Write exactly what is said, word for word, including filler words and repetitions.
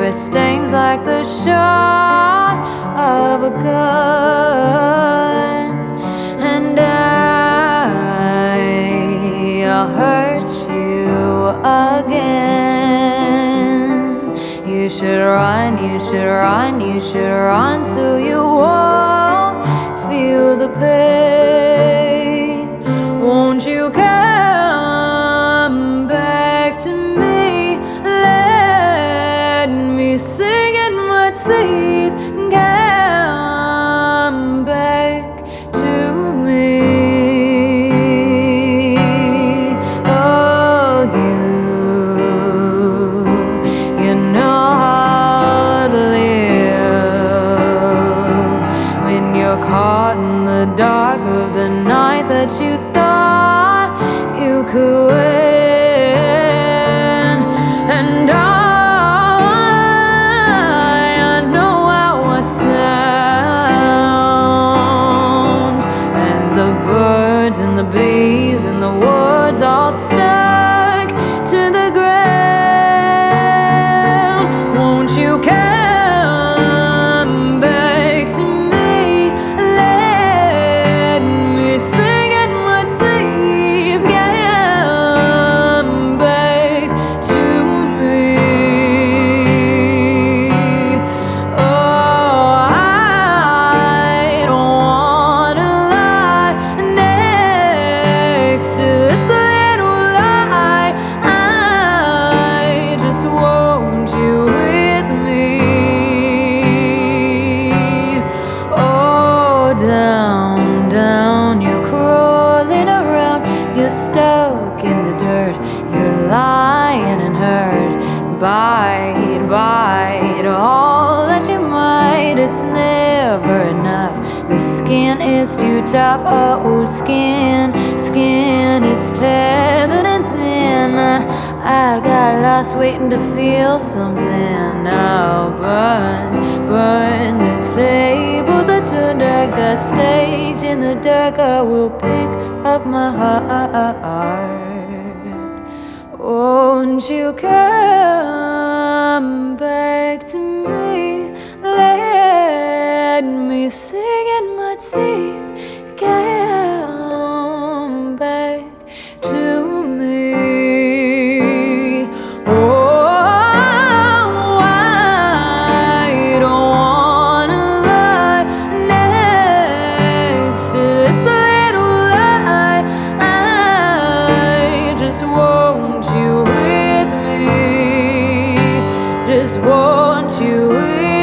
it stings like the shot of a gun. And I'll hurt you again. You should run, you should run, you should run so you won't feel the pain. Won't you come back to me? Let me sing in my teeth. Come back to me. Oh, you, you know how to live when you're caught in the dark of the night that you thought you could win. And I, I know how I sound, and the birds and the bees and the woods all stuck to the ground. Won't you come back to me? Let me sing in my teeth. Come back to me. Oh, I don't wanna lie next to this little lie. I just want you with me. Oh, down, down, you're crawling around. You're stuck in the dirt. You're lying and hurt. Bite, bite all that you might. It's never enough. The skin is too tough. Oh, skin, skin, it's tethered and thin. I got lost waiting to feel something. Now burn, burn. The tables are turned. I got staked in the dark. I will pick up my heart. Won't you come back to me? Let me sing in my teeth. Come back to me. Oh, I don't wanna lie next to this little lie. I just want you with me. Just want you with me.